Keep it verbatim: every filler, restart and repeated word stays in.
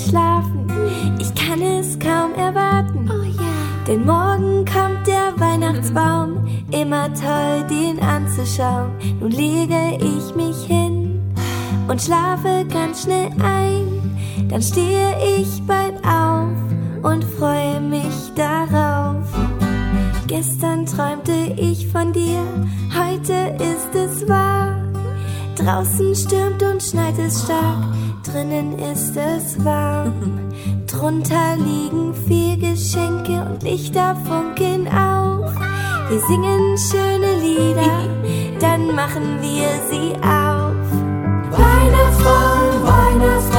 schlafen. Ich kann es kaum erwarten. Oh ja. Denn morgen kommt der Weihnachtsbaum. Immer toll, den anzuschauen. Nun lege ich mich hin und schlafe ganz schnell ein. Dann stehe ich bald auf und freue mich darauf. Gestern träumte ich von dir, heute ist es wahr. Draußen stürmt und schneit es stark, drinnen ist es warm. Drunter liegen viel Geschenke und Lichter funkeln auch. Wir singen schöne Lieder, dann machen wir sie auf. Weihnachtsbaum, Weihnachtsbaum,